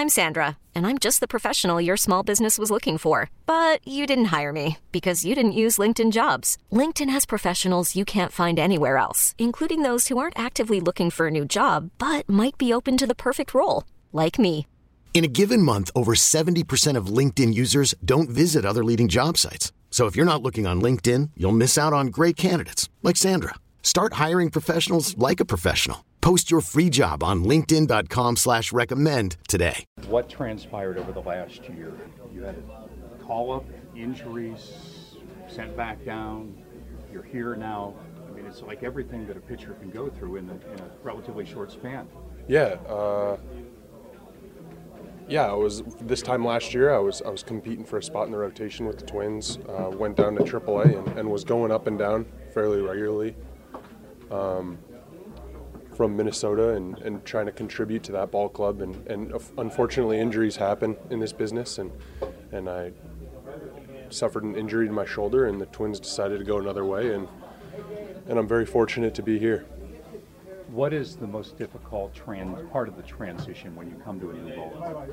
I'm Sandra, and I'm just the professional your small business was looking for. But you didn't hire me because you didn't use LinkedIn Jobs. LinkedIn has professionals you can't find anywhere else, including those who aren't actively looking for a new job, but might be open to the perfect role, like me. In a given month, over 70% of LinkedIn users don't visit other leading job sites. So if you're not looking on LinkedIn, you'll miss out on great candidates like Sandra. Start hiring professionals like a professional. Post your free job on linkedin.com/recommend today. What transpired over the last year? You had call-up, injuries, sent back down. You're here now. I mean, it's like everything that a pitcher can go through in a relatively short span. Yeah, I was this time last year. I was competing for a spot in the rotation with the Twins. Went down to AAA and was going up and down fairly regularly from Minnesota and trying to contribute to that ball club. And unfortunately, injuries happen in this business, and I suffered an injury to my shoulder, and the Twins decided to go another way, and I'm very fortunate to be here. What is the most difficult part of the transition when you come to a new role?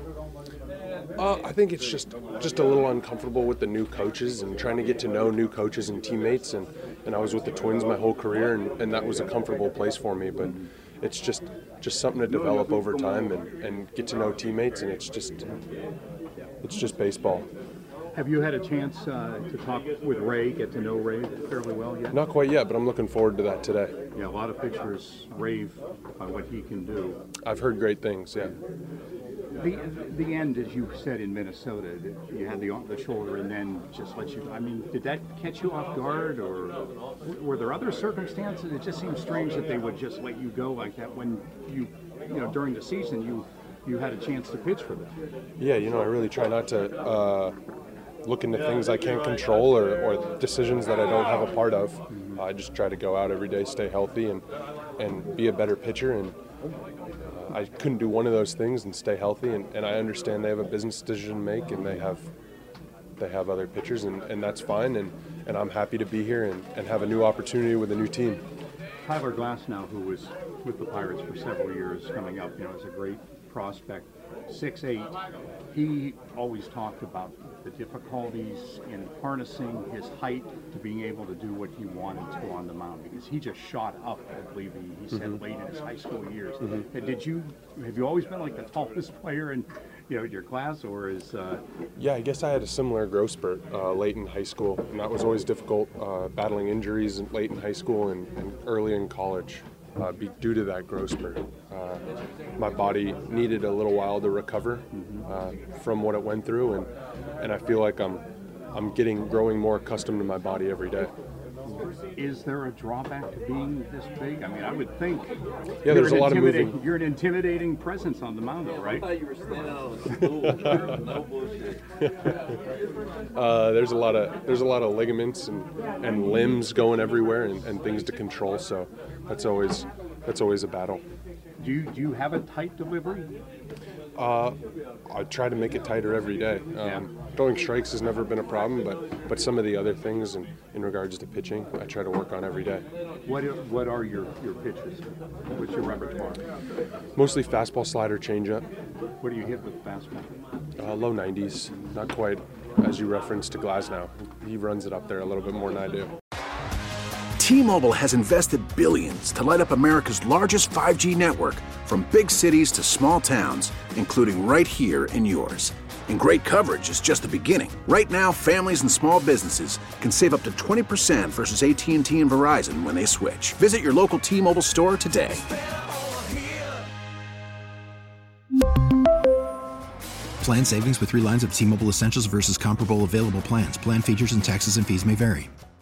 I think it's just a little uncomfortable with the new coaches and trying to get to know new coaches and teammates. And I was with the Twins my whole career, and that was a comfortable place for me. But it's just something to develop over time and get to know teammates, and it's just baseball. Have you had a chance to talk with Ray, get to know Ray fairly well yet? Not quite yet, but I'm looking forward to that today. Yeah, a lot of pitchers rave about what he can do. I've heard great things, yeah. The end, as you said in Minnesota, you had the shoulder and then just let you, I mean, did that catch you off guard, or were there other circumstances? It just seems strange that they would just let you go like that when you during the season you had a chance to pitch for them. Yeah, I really try not to look into things I can't control or decisions that I don't have a part of. I just try to go out every day, stay healthy, and be a better pitcher. And I couldn't do one of those things and stay healthy. And I understand they have a business decision to make, and they have other pitchers, and that's fine. And I'm happy to be here and have a new opportunity with a new team. Tyler Glasnow, who was with the Pirates for several years, coming up, as a great prospect, 6'8". He always talked about the difficulties in harnessing his height to being able to do what he wanted to on the mound, because he just shot up, I believe he said, late in his high school years. Have you always been like the tallest player in your class, or is Yeah, I guess I had a similar growth spurt late in high school, and that was always difficult, battling injuries late in high school and early in college. Due to that growth spurt. My body needed a little while to recover from what it went through, and I feel like I'm growing more accustomed to my body every day. Is there a drawback to being this big? I mean, I would think. Yeah, there's a lot of moving. You're an intimidating presence on the mound, though, right? I thought you were standing on a stool. No bullshit. There's a lot of ligaments and limbs going everywhere and things to control. So that's always a battle. Do you have a tight delivery? I try to make it tighter every day. Throwing strikes has never been a problem, but some of the other things in regards to pitching, I try to work on every day. What are your pitches? What's your repertoire? Mostly fastball, slider, changeup. What do you hit with fastball? Low 90s, not quite as you referenced to Glasnow. He runs it up there a little bit more than I do. T-Mobile has invested billions to light up America's largest 5G network, from big cities to small towns, including right here in yours. And great coverage is just the beginning. Right now, families and small businesses can save up to 20% versus AT&T and Verizon when they switch. Visit your local T-Mobile store today. Plan savings with 3 lines of T-Mobile Essentials versus comparable available plans. Plan features and taxes and fees may vary.